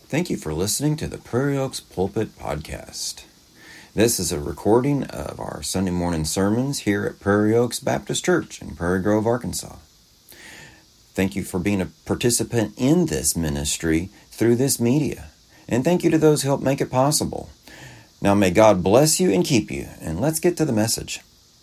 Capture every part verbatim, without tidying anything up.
Thank you for listening to the Prairie Oaks Pulpit Podcast. This is a recording of our Sunday morning sermons here at Prairie Oaks Baptist Church in Prairie Grove, Arkansas. Thank you for being a participant in this ministry through this media. And thank you to those who help make it possible. Now may God bless you and keep you. And let's get to the message.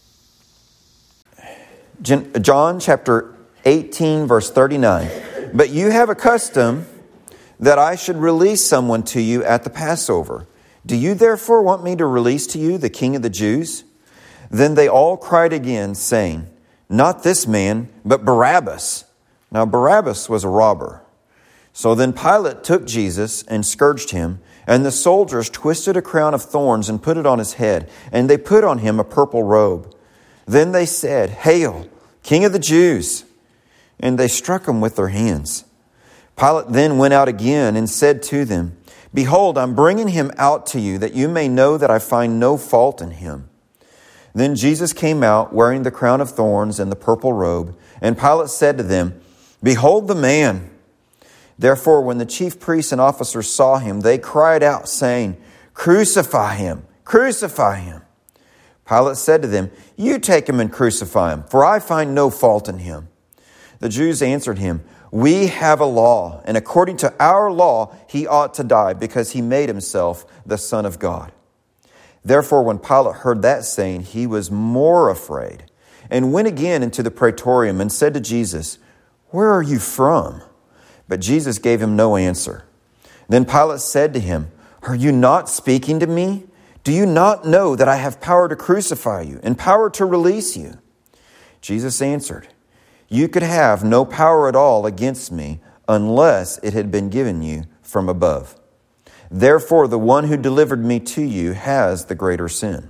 John chapter eighteen, verse thirty-nine. But you have a custom that I should release someone to you at the Passover. Do you therefore want me to release to you the King of the Jews? Then they all cried again, saying, Not this man, but Barabbas. Now Barabbas was a robber. So then Pilate took Jesus and scourged him, and the soldiers twisted a crown of thorns and put it on his head, and they put on him a purple robe. Then they said, Hail, King of the Jews! And they struck him with their hands. Pilate then went out again and said to them, Behold, I'm bringing him out to you, that you may know that I find no fault in him. Then Jesus came out, wearing the crown of thorns and the purple robe. And Pilate said to them, Behold the man. Therefore, when the chief priests and officers saw him, they cried out, saying, Crucify him! Crucify him! Pilate said to them, You take him and crucify him, for I find no fault in him. The Jews answered him, We have a law, and according to our law, he ought to die, because he made himself the Son of God. Therefore, when Pilate heard that saying, he was more afraid, and went again into the praetorium and said to Jesus, Where are you from? But Jesus gave him no answer. Then Pilate said to him, Are you not speaking to me? Do you not know that I have power to crucify you and power to release you? Jesus answered, You could have no power at all against me unless it had been given you from above. Therefore, the one who delivered me to you has the greater sin.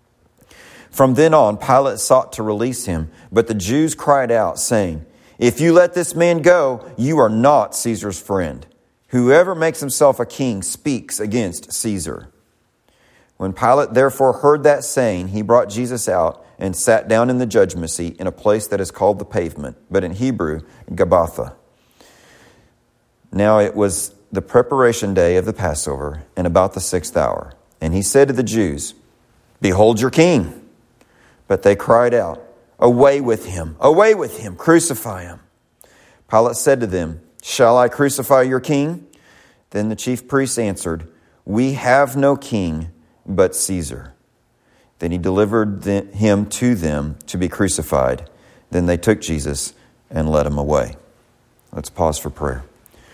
From then on, Pilate sought to release him, but the Jews cried out, saying, If you let this man go, you are not Caesar's friend. Whoever makes himself a king speaks against Caesar. When Pilate therefore heard that saying, he brought Jesus out and sat down in the judgment seat in a place that is called the Pavement, but in Hebrew, Gabbatha. Now it was the preparation day of the Passover, and about the sixth hour. And he said to the Jews, Behold your king. But they cried out, Away with him, away with him, crucify him. Pilate said to them, Shall I crucify your king? Then the chief priests answered, We have no king but Caesar. Then he delivered him to them to be crucified. Then they took Jesus and led him away. Let's pause for prayer.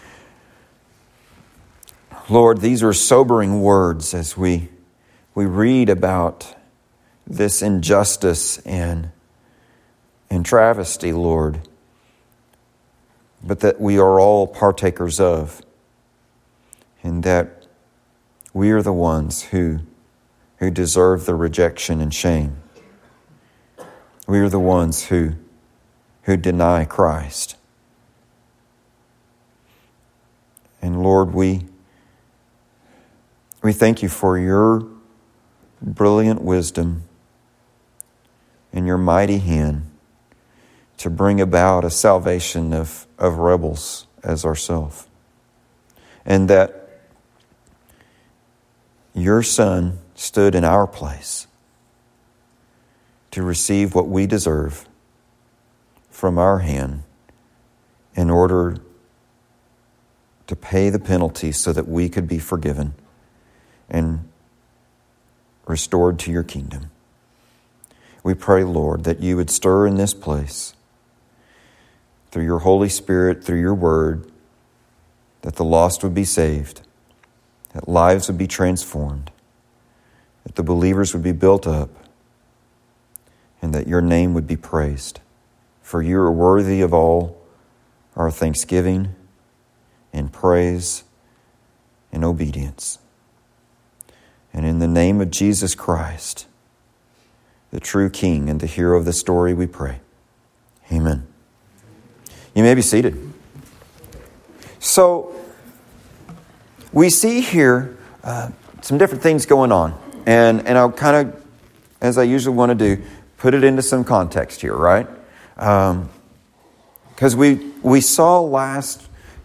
Lord, these are sobering words as we, we read about this injustice and, and travesty, Lord, but that we are all partakers of, and that we are the ones who who deserve the rejection and shame. We are the ones who, who deny Christ. And Lord, we, we thank you for your brilliant wisdom and your mighty hand to bring about a salvation of, of rebels as ourselves. And that your Son stood in our place to receive what we deserve from our hand in order to pay the penalty so that we could be forgiven and restored to your kingdom. We pray, Lord, that you would stir in this place through your Holy Spirit, through your word, that the lost would be saved, that lives would be transformed, that the believers would be built up, and that your name would be praised. For you are worthy of all our thanksgiving and praise and obedience. And in the name of Jesus Christ, the true King and the hero of the story, we pray. Amen. You may be seated. So, we see here uh, some different things going on. And and I'll kind of, as I usually want to do, put it into some context here, right? Because um, we we saw last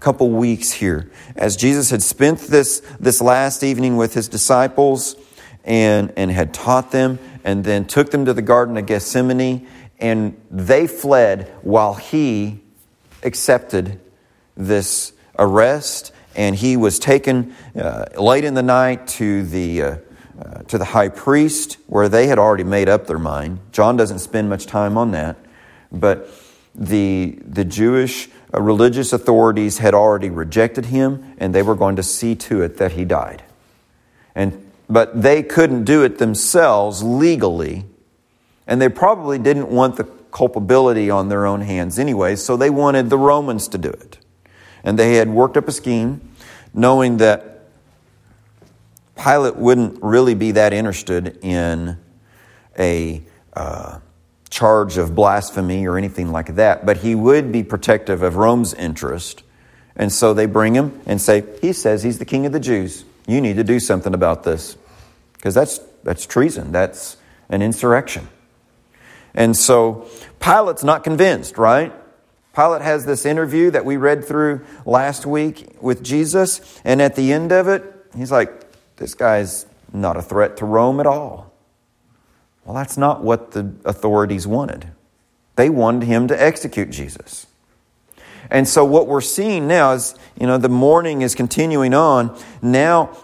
couple weeks here, as Jesus had spent this, this last evening with his disciples and, and had taught them, and then took them to the Garden of Gethsemane, and they fled while he accepted this arrest, and he was taken uh, late in the night to the uh, uh, to the high priest, where they had already made up their mind. John doesn't spend much time on that, but the the Jewish uh, religious authorities had already rejected him, and they were going to see to it that he died. And but they couldn't do it themselves legally, and they probably didn't want the culpability on their own hands anyway, so they wanted the Romans to do it. And they had worked up a scheme, knowing that Pilate wouldn't really be that interested in a uh, charge of blasphemy or anything like that, but he would be protective of Rome's interest. And so they bring him and say, he says he's the king of the Jews. You need to do something about this. Because that's that's treason. That's an insurrection. And so Pilate's not convinced, right? Pilate has this interview that we read through last week with Jesus. And at the end of it, he's like, this guy's not a threat to Rome at all. Well, that's not what the authorities wanted. They wanted him to execute Jesus. And so what we're seeing now is, you know, the mourning is continuing on. Now,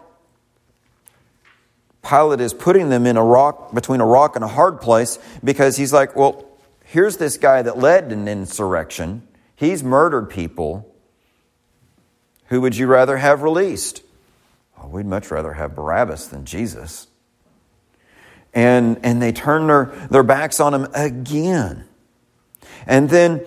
Pilate is putting them in a rock, between a rock and a hard place, because he's like, well, here's this guy that led an insurrection. He's murdered people. Who would you rather have released? Oh, we'd much rather have Barabbas than Jesus. And, and they turn their, their backs on him again. And then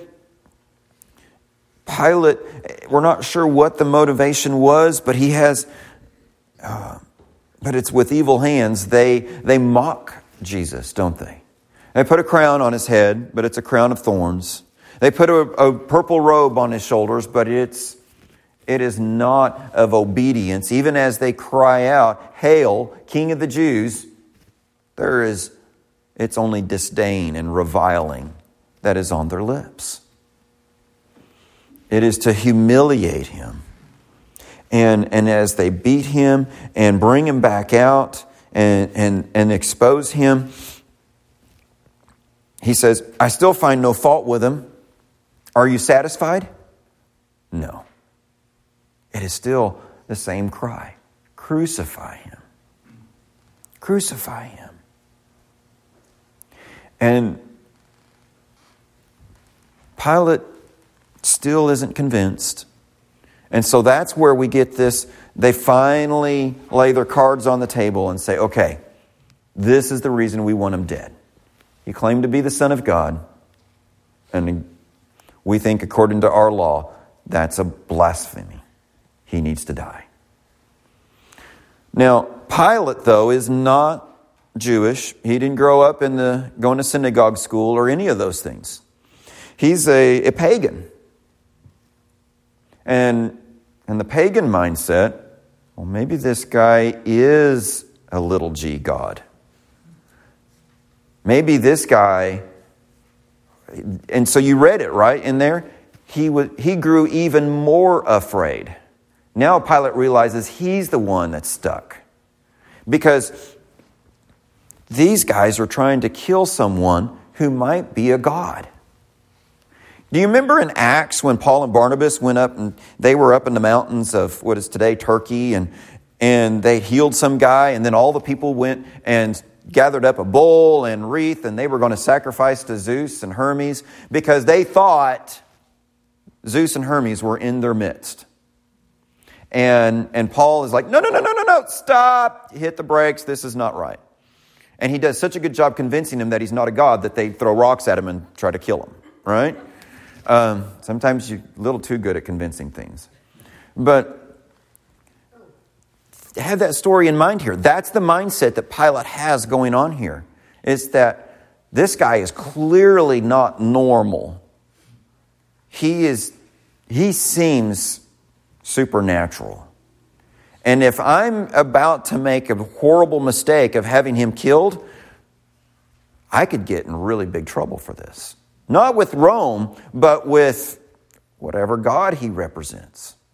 Pilate, we're not sure what the motivation was, but he has, uh, but it's with evil hands. They, they mock Jesus, don't they? They put a crown on his head, but it's a crown of thorns. They put a, a purple robe on his shoulders, but it's it is not of obedience. Even as they cry out, "Hail, King of the Jews," there is, it's only disdain and reviling that is on their lips. It is to humiliate him. And, and as they beat him and bring him back out and, and, and expose him, he says, I still find no fault with him. Are you satisfied? No. It is still the same cry. Crucify him. Crucify him. And Pilate still isn't convinced. And so that's where we get this. They finally lay their cards on the table and say, okay, this is the reason we want him dead. He claimed to be the Son of God. And we think, according to our law, that's a blasphemy. He needs to die. Now, Pilate, though, is not Jewish. He didn't grow up in the going to synagogue school or any of those things. He's a, a pagan. And in the pagan mindset, well, maybe this guy is a little g God. Maybe this guy, and so you read it, right, in there? He was, he grew even more afraid. Now Pilate realizes he's the one that's stuck. Because these guys are trying to kill someone who might be a god. Do you remember in Acts when Paul and Barnabas went up and they were up in the mountains of what is today Turkey, and and they healed some guy, and then all the people went and gathered up a bull and wreath, and they were going to sacrifice to Zeus and Hermes because they thought Zeus and Hermes were in their midst. And and Paul is like, no, no, no, no, no, no, stop, hit the brakes, this is not right. And he does such a good job convincing them that he's not a god that they throw rocks at him and try to kill him, right? Um, sometimes you're a little too good at convincing things. But have that story in mind here. That's the mindset that Pilate has going on here. Is that this guy is clearly not normal. He is, he seems supernatural. And if I'm about to make a horrible mistake of having him killed, I could get in really big trouble for this. Not with Rome, but with whatever God he represents.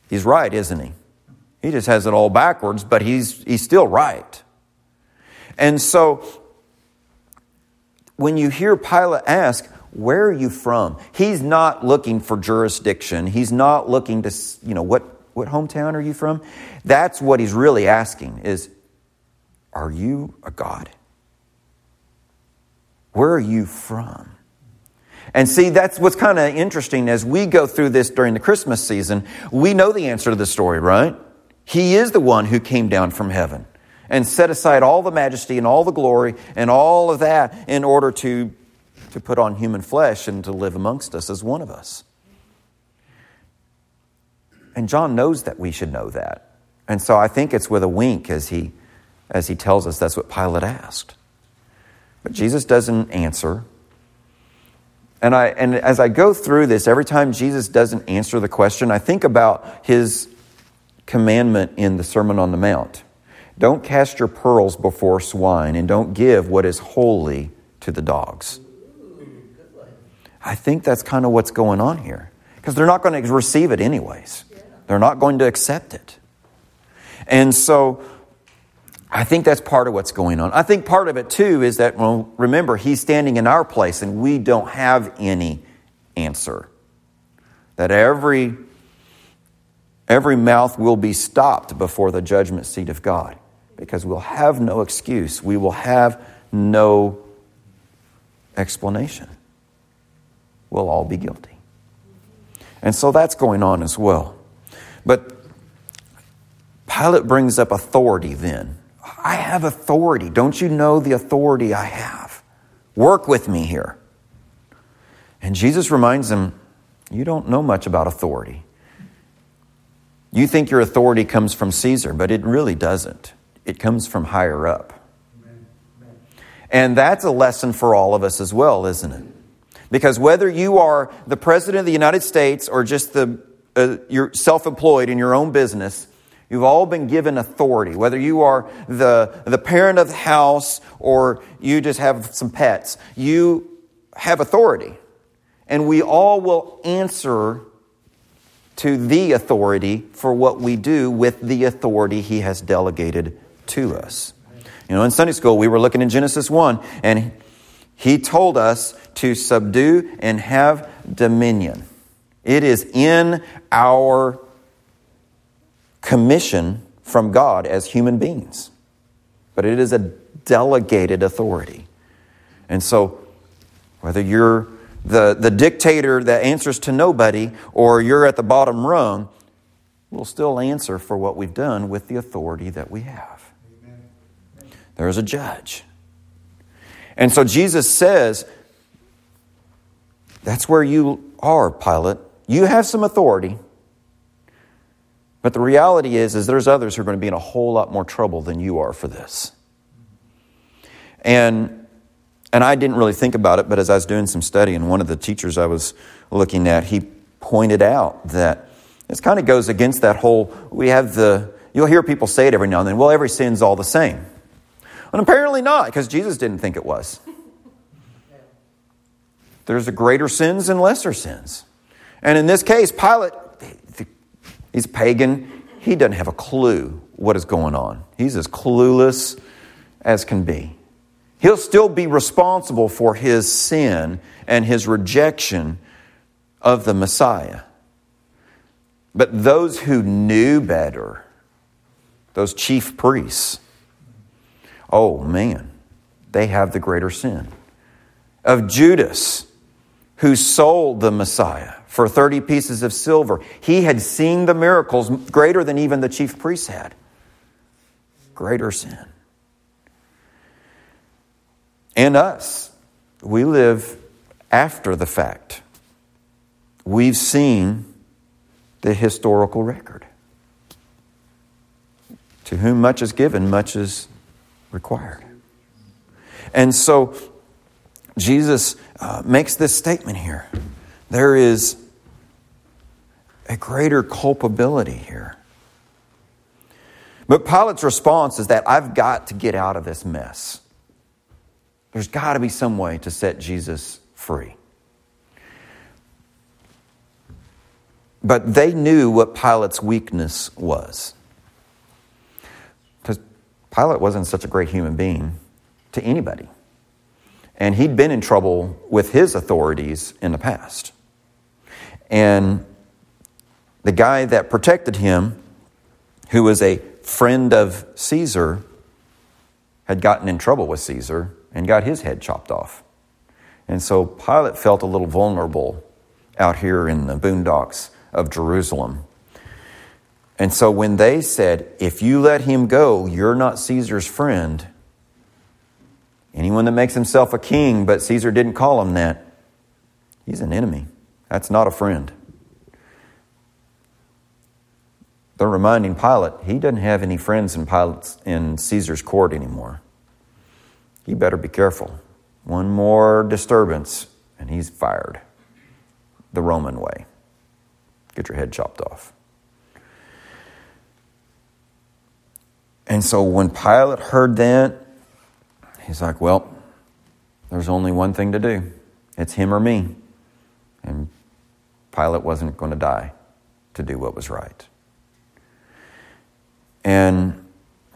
He's right, isn't he? He just has it all backwards, but he's he's still right. And so when you hear Pilate ask, where are you from? He's not looking for jurisdiction. He's not looking to, you know, what, what hometown are you from? That's what he's really asking is, are you a god? Where are you from? And see, that's what's kind of interesting as we go through this during the Christmas season. We know the answer to the story, right? He is the one who came down from heaven and set aside all the majesty and all the glory and all of that in order to, to put on human flesh and to live amongst us as one of us. And John knows that we should know that. And so I think it's with a wink as he, as he tells us that's what Pilate asked. But Jesus doesn't answer. And I and as I go through this, every time Jesus doesn't answer the question, I think about his commandment in the Sermon on the Mount. Don't cast your pearls before swine, and don't give what is holy to the dogs. I think that's kind of what's going on here. Because they're not going to receive it anyways. They're not going to accept it. And so I think that's part of what's going on. I think part of it too is that, well, remember, he's standing in our place and we don't have any answer. That every, every mouth will be stopped before the judgment seat of God. Because we'll have no excuse. We will have no explanation. We'll all be guilty. And so that's going on as well. But Pilate brings up authority then. I have authority. Don't you know the authority I have? Work with me here. And Jesus reminds him, you don't know much about authority. You think your authority comes from Caesar, but it really doesn't. It comes from higher up. And that's a lesson for all of us as well, isn't it? Because whether you are the President of the United States or just the uh, you're self-employed in your own business, you've all been given authority. Whether you are the, the parent of the house or you just have some pets, you have authority. And we all will answer to the authority for what we do with the authority he has delegated to us. You know, in Sunday school, we were looking in Genesis one, and he told us to subdue and have dominion. It is in our commission from God as human beings. But it is a delegated authority. And so, whether you're the, the dictator that answers to nobody or you're at the bottom rung, we'll still answer for what we've done with the authority that we have. There's a judge. And so Jesus says, that's where you are, Pilate. You have some authority. But the reality is, is there's others who are going to be in a whole lot more trouble than you are for this. And, and I didn't really think about it, but as I was doing some study, and one of the teachers I was looking at, he pointed out that this kind of goes against that whole, we have the, you'll hear people say it every now and then, well, every sin's all the same. And apparently not, because Jesus didn't think it was. There's a greater sins and lesser sins. And in this case, Pilate, he's a pagan. He doesn't have a clue what is going on. He's as clueless as can be. He'll still be responsible for his sin and his rejection of the Messiah. But those who knew better, those chief priests, oh man, they have the greater sin. Of Judas, who sold the Messiah for thirty pieces of silver. He had seen the miracles greater than even the chief priests had. Greater sin. And us, we live after the fact. We've seen the historical record. To whom much is given, much is required. And so Jesus uh, makes this statement here. There is a greater culpability here. But Pilate's response is that I've got to get out of this mess. There's got to be some way to set Jesus free. But they knew what Pilate's weakness was. Because Pilate wasn't such a great human being to anybody. And he'd been in trouble with his authorities in the past. And the guy that protected him, who was a friend of Caesar, had gotten in trouble with Caesar and got his head chopped off. And so Pilate felt a little vulnerable out here in the boondocks of Jerusalem. And so when they said, if you let him go, you're not Caesar's friend. Anyone that makes himself a king, but Caesar didn't call him that, he's an enemy. That's not a friend. They're reminding Pilate, he doesn't have any friends in Pilate's, in Caesar's court anymore. He better be careful. One more disturbance, and he's fired the Roman way. Get your head chopped off. And so when Pilate heard that, he's like, well, there's only one thing to do. It's him or me. And Pilate wasn't going to die to do what was right. And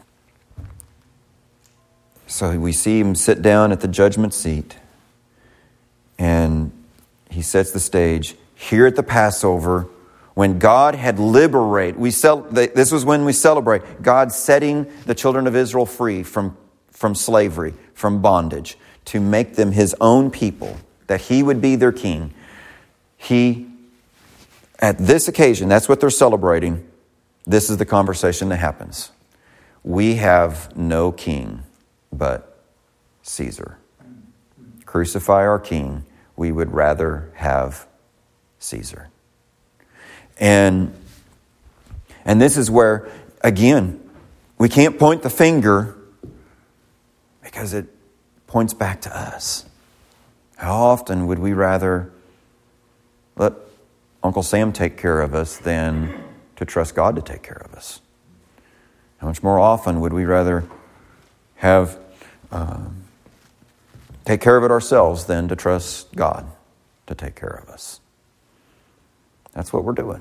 so we see him sit down at the judgment seat, and he sets the stage. Here at the Passover, when God had liberated, we cel- this was when we celebrate God setting the children of Israel free from, from slavery, from bondage, to make them his own people, that he would be their king. He, at this occasion, that's what they're celebrating. This is the conversation that happens. We have no king but Caesar. Crucify our king. We would rather have Caesar. And, and this is where, again, we can't point the finger because it points back to us. How often would we rather let Uncle Sam take care of us than to trust God to take care of us? How much more often would we rather have um, take care of it ourselves than to trust God to take care of us? That's what we're doing.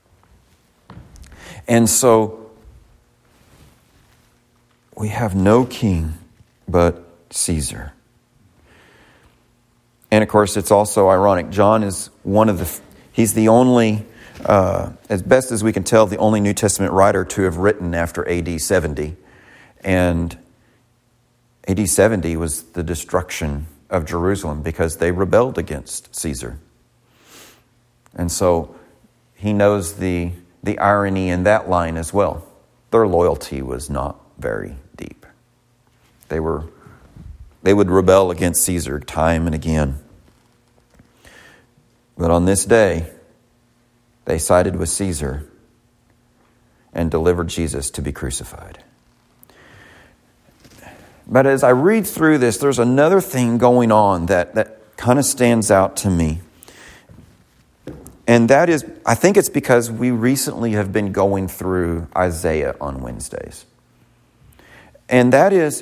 And so we have no king but Caesar. And of course, it's also ironic. John is one of the, he's the only, uh, as best as we can tell, the only New Testament writer to have written after A D seventy. And A D seventy was the destruction of Jerusalem because they rebelled against Caesar. And so he knows the, the irony in that line as well. Their loyalty was not very deep. They were, they would rebel against Caesar time and again. But on this day, they sided with Caesar and delivered Jesus to be crucified. But as I read through this, there's another thing going on that, that kind of stands out to me. And that is, I think it's because we recently have been going through Isaiah on Wednesdays. And that is,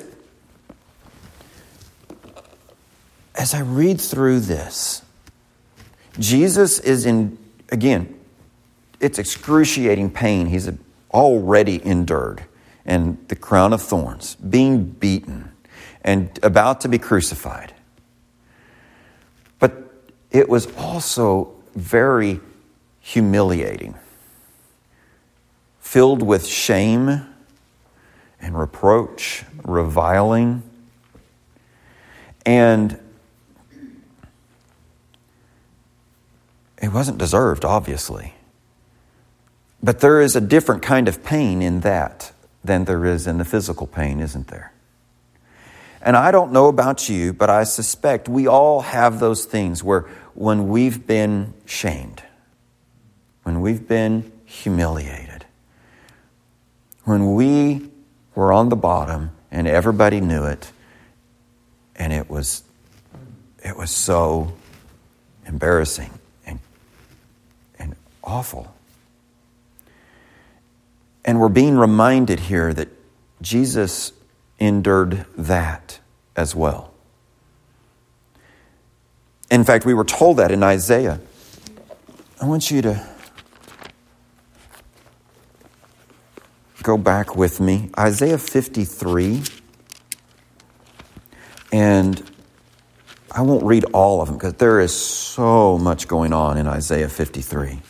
as I read through this, Jesus is in, again, it's excruciating pain he's already endured. And the crown of thorns, being beaten and about to be crucified. But it was also very humiliating, filled with shame and reproach, reviling. And it wasn't deserved, obviously. But there is a different kind of pain in that than there is in the physical pain, isn't there? And I don't know about you, but I suspect we all have those things where when we've been shamed, when we've been humiliated, when we were on the bottom and everybody knew it, and it was it was so embarrassing and and awful. And we're being reminded here that Jesus endured that as well. In fact, we were told that in Isaiah. I want you to go back with me. Isaiah fifty-three. And I won't read all of them because there is so much going on in Isaiah fifty-three.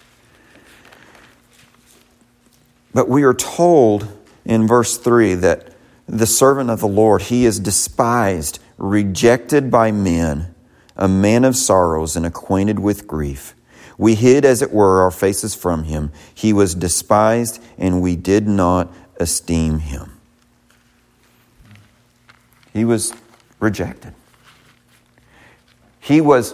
But we are told in verse three that the servant of the Lord, he is despised, rejected by men, a man of sorrows and acquainted with grief. We hid, as it were, our faces from him. He was despised, and we did not esteem him. He was rejected. He was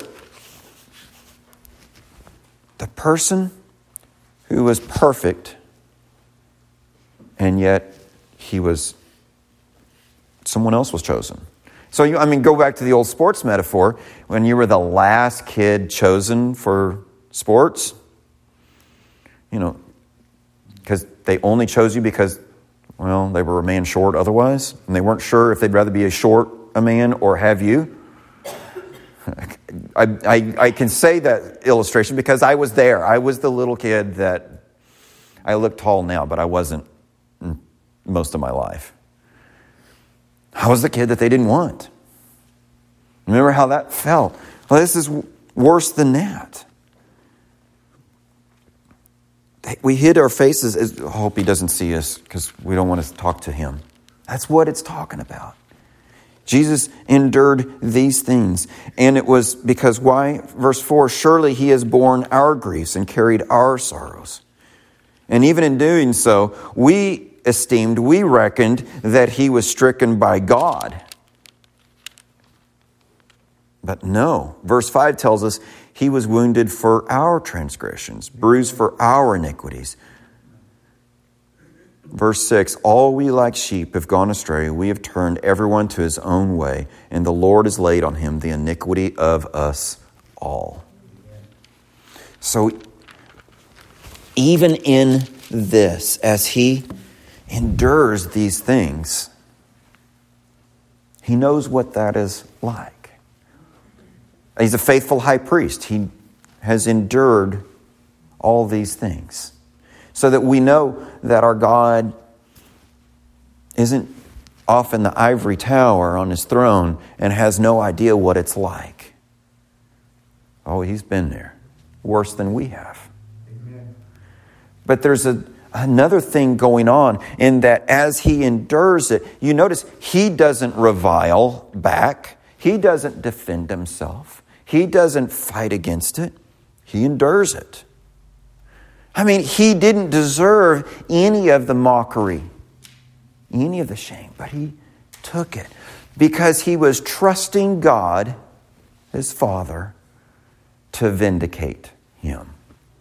the person who was perfect, and yet he was, someone else was chosen. So, you, I mean, go back to the old sports metaphor. When you were the last kid chosen for sports, you know, because they only chose you because, well, they were a man short otherwise, and they weren't sure if they'd rather be a short a man or have you. I, I, I can say that illustration because I was there. I was the little kid that, I look tall now, but I wasn't most of my life. I was the kid that they didn't want. Remember how that felt? Well, this is worse than that. We hid our faces. I hope he doesn't see us because we don't want to talk to him. That's what it's talking about. Jesus endured these things. And it was because why? Verse four, surely he has borne our griefs and carried our sorrows. And even in doing so, we esteemed, we reckoned that he was stricken by God. But no. Verse five tells us he was wounded for our transgressions, bruised for our iniquities. Verse six, all we like sheep have gone astray. We have turned everyone to his own way, and the Lord has laid on him the iniquity of us all. So even in this, as he endures these things, he knows what that is like. He's a faithful high priest. He has endured all these things so that we know that our God isn't off in the ivory tower on his throne and has no idea what it's like. Oh, he's been there. Worse than we have. Amen. But there's a, another thing going on in that as he endures it, you notice he doesn't revile back. He doesn't defend himself. He doesn't fight against it. He endures it. I mean, he didn't deserve any of the mockery, any of the shame, but he took it because he was trusting God, his Father, to vindicate him.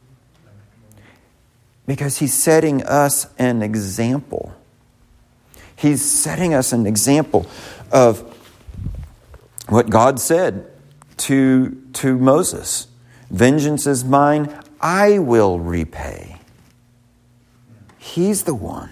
Because he's setting us an example. He's setting us an example of what God said to, to Moses. Vengeance is mine, I will repay. He's the one.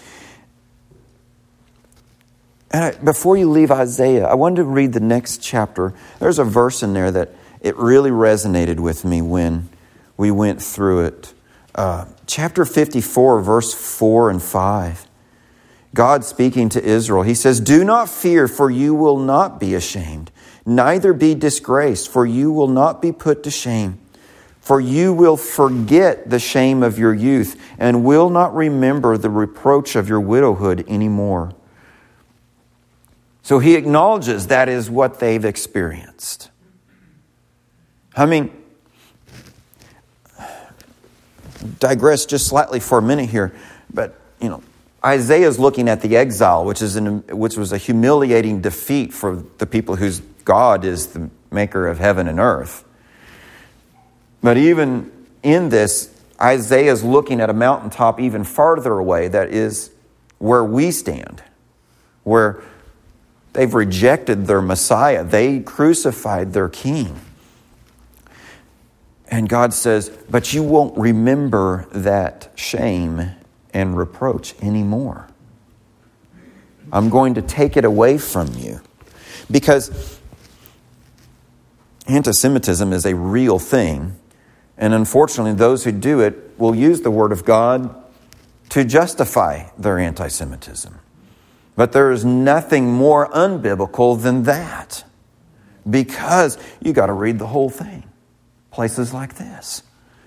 And I, before you leave Isaiah, I wanted to read the next chapter. There's a verse in there that it really resonated with me when we went through it. Uh, chapter fifty-four, verse four and five. God speaking to Israel, he says, do not fear, for you will not be ashamed. Neither be disgraced, for you will not be put to shame. For you will forget the shame of your youth and will not remember the reproach of your widowhood anymore. So he acknowledges that is what they've experienced. I mean, digress just slightly for a minute here, but you know, Isaiah's looking at the exile, which is an, which was a humiliating defeat for the people whose God is the maker of heaven and earth. But even in this, Isaiah's looking at a mountaintop even farther away that is where we stand, where they've rejected their Messiah. They crucified their king. And God says, but you won't remember that shame and reproach anymore. I'm going to take it away from you. Because anti-Semitism is a real thing. And unfortunately, those who do it will use the Word of God to justify their anti-Semitism. But there is nothing more unbiblical than that. Because you got to read the whole thing. Places like this.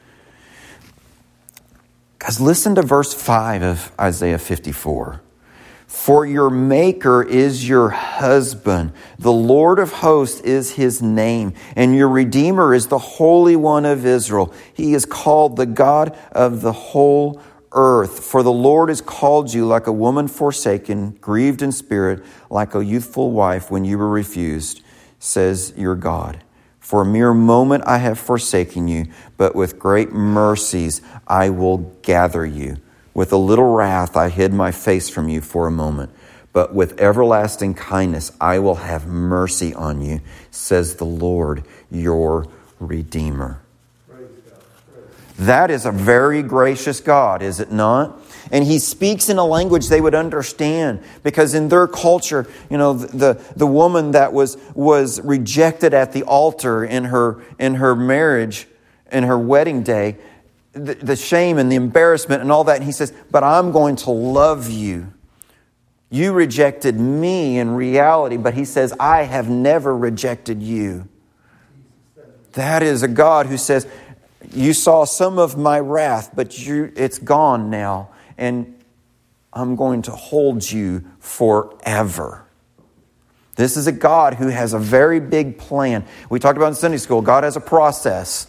Because listen to verse five of Isaiah fifty-four. For your Maker is your husband. The Lord of hosts is His name. And your Redeemer is the Holy One of Israel. He is called the God of the whole earth. For the Lord has called you like a woman forsaken, grieved in spirit, like a youthful wife when you were refused, says your God. For a mere moment I have forsaken you, but with great mercies I will gather you. With a little wrath I hid my face from you for a moment, but with everlasting kindness I will have mercy on you, says the Lord, your Redeemer. Praise God. Praise. That is a very gracious God, is it not? And He speaks in a language they would understand, because in their culture, you know, the, the woman that was was rejected at the altar in her in her marriage, in her wedding day, the, the shame and the embarrassment and all that. And He says, but I'm going to love you. You rejected me in reality, but He says, I have never rejected you. That is a God who says, you saw some of my wrath, but you, it's gone now. And I'm going to hold you forever. This is a God who has a very big plan. We talked about in Sunday school, God has a process.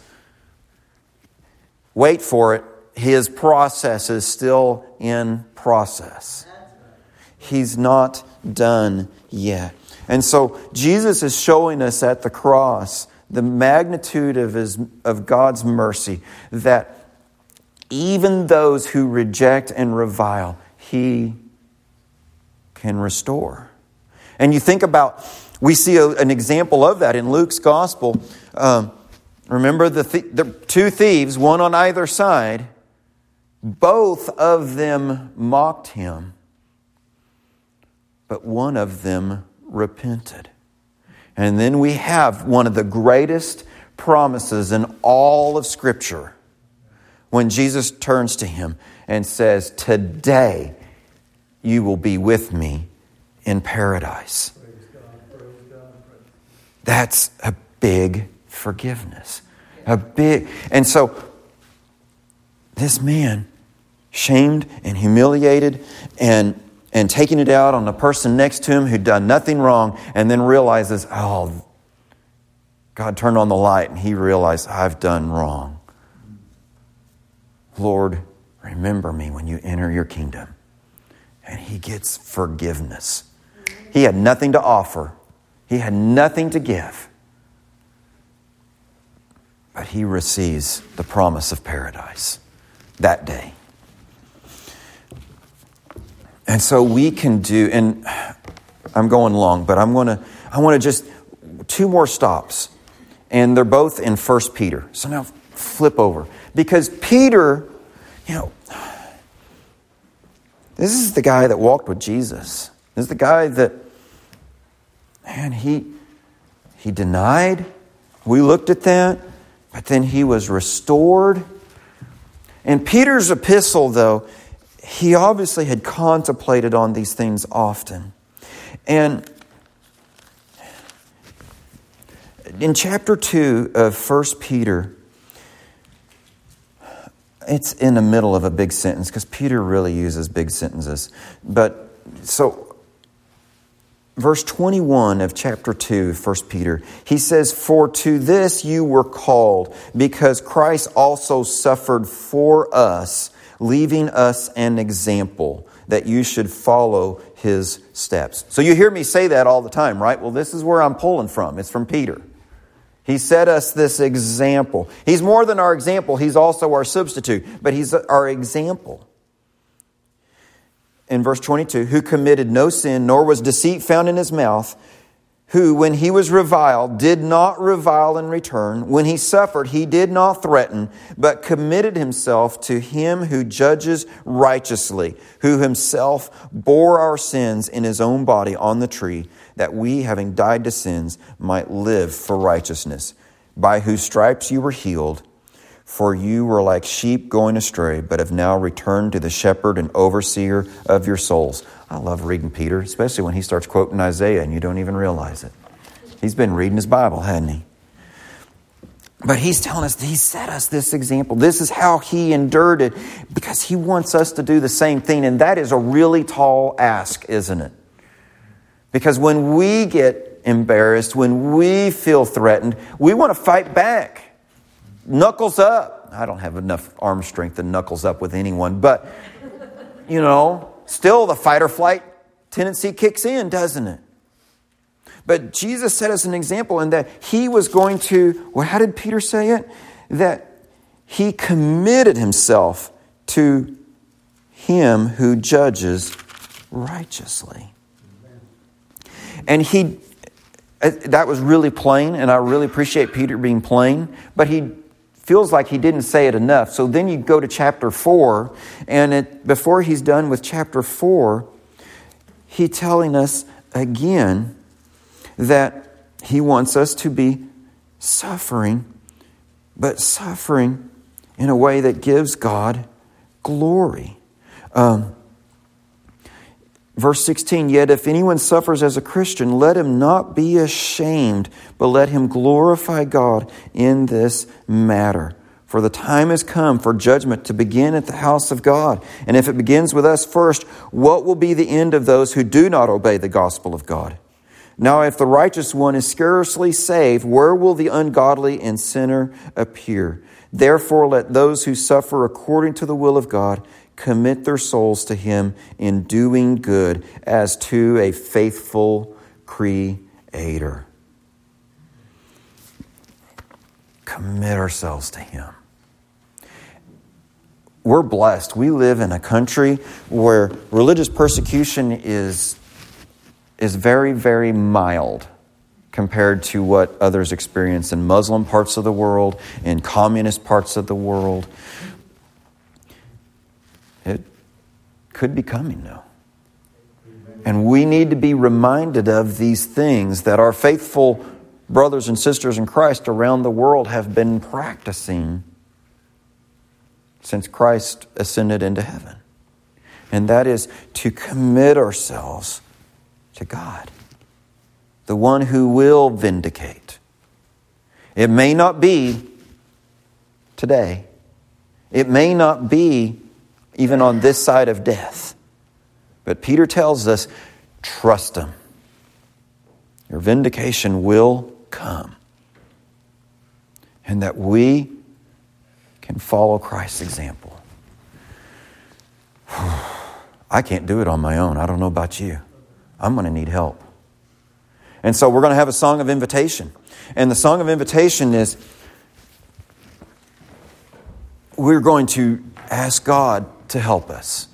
Wait for it. His process is still in process. He's not done yet. And so Jesus is showing us at the cross the magnitude of his of God's mercy, that even those who reject and revile, He can restore. And you think about, we see a, an example of that in Luke's gospel. Um, remember the, th- the two thieves, one on either side, both of them mocked Him, but one of them repented. And then we have one of the greatest promises in all of Scripture, when Jesus turns to him and says, today you will be with me in paradise. Praise God, praise God. That's a big forgiveness. A big, and so this man, shamed and humiliated and, and taking it out on the person next to him who'd done nothing wrong, and then realizes, oh, God turned on the light and he realized, I've done wrong. Lord, remember me when you enter your kingdom. And he gets forgiveness. He had nothing to offer. He had nothing to give. But he receives the promise of paradise that day. And so we can do, and I'm going long, but I'm going to, I want to just, two more stops. And they're both in First Peter. So now flip over. Because Peter, you know, this is the guy that walked with Jesus. This is the guy that, man, he, he denied. We looked at that. But then he was restored. In Peter's epistle, though, he obviously had contemplated on these things often. And in chapter two of First Peter, it's in the middle of a big sentence because Peter really uses big sentences. But so, verse twenty-one of chapter two, First Peter, he says, for to this you were called, because Christ also suffered for us, leaving us an example that you should follow His steps. So you hear me say that all the time, right? Well, this is where I'm pulling from. It's from Peter. He set us this example. He's more than our example. He's also our substitute. But He's our example. In verse twenty-two, who committed no sin, nor was deceit found in His mouth, who, when He was reviled, did not revile in return. When He suffered, He did not threaten, but committed Himself to Him who judges righteously, who Himself bore our sins in His own body on the tree, that we, having died to sins, might live for righteousness, by whose stripes you were healed. For you were like sheep going astray, but have now returned to the shepherd and overseer of your souls. I love reading Peter, especially when he starts quoting Isaiah and you don't even realize it. He's been reading his Bible, hasn't he? But he's telling us, he set us this example. This is how he endured it because he wants us to do the same thing. And that is a really tall ask, isn't it? Because when we get embarrassed, when we feel threatened, we want to fight back. Knuckles up. I don't have enough arm strength to knuckles up with anyone. But, you know, still the fight or flight tendency kicks in, doesn't it? But Jesus set us an example in that he was going to, well, how did Peter say it? That he committed himself to him who judges righteously. And he, that was really plain, and I really appreciate Peter being plain, but he feels like he didn't say it enough. So then you go to chapter four, and it, before he's done with chapter four, he's telling us again that he wants us to be suffering, but suffering in a way that gives God glory. Um, verse sixteen, yet if anyone suffers as a Christian, let him not be ashamed, but let him glorify God in this matter. For the time has come for judgment to begin at the house of God. And if it begins with us first, what will be the end of those who do not obey the gospel of God? Now, if the righteous one is scarcely saved, where will the ungodly and sinner appear? Therefore, let those who suffer according to the will of God commit their souls to him in doing good as to a faithful Creator. Commit ourselves to him. We're blessed. We live in a country where religious persecution is is very, very mild compared to what others experience in Muslim parts of the world, in communist parts of the world. It could be coming though. And we need to be reminded of these things that our faithful brothers and sisters in Christ around the world have been practicing since Christ ascended into heaven. And that is to commit ourselves to God, the one who will vindicate. It may not be today. It may not be even on this side of death. But Peter tells us, trust him. Your vindication will come. And that we can follow Christ's example. I can't do it on my own. I don't know about you. I'm going to need help. And so we're going to have a song of invitation. And the song of invitation is we're going to ask God to help us.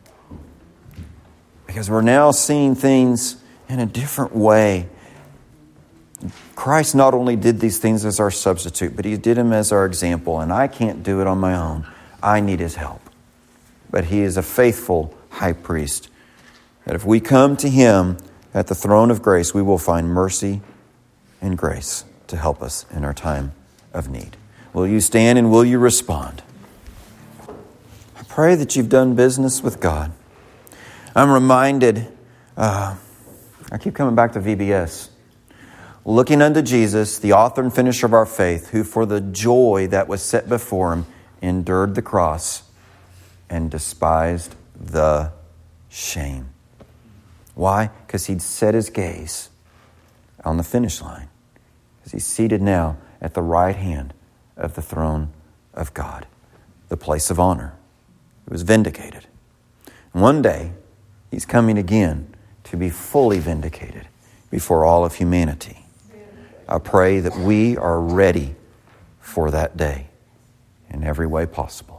Because we're now seeing things in a different way. Christ not only did these things as our substitute, but he did them as our example. And I can't do it on my own. I need his help. But he is a faithful high priest. That if we come to him at the throne of grace, we will find mercy and grace to help us in our time of need. Will you stand and will you respond? I pray that you've done business with God. I'm reminded, uh, I keep coming back to V B S. Looking unto Jesus, the author and finisher of our faith, who for the joy that was set before him endured the cross and despised the shame. Why? Because he'd set his gaze on the finish line. Because he's seated now at the right hand of the throne of God, the place of honor. He was vindicated. And one day, he's coming again to be fully vindicated before all of humanity. I pray that we are ready for that day in every way possible.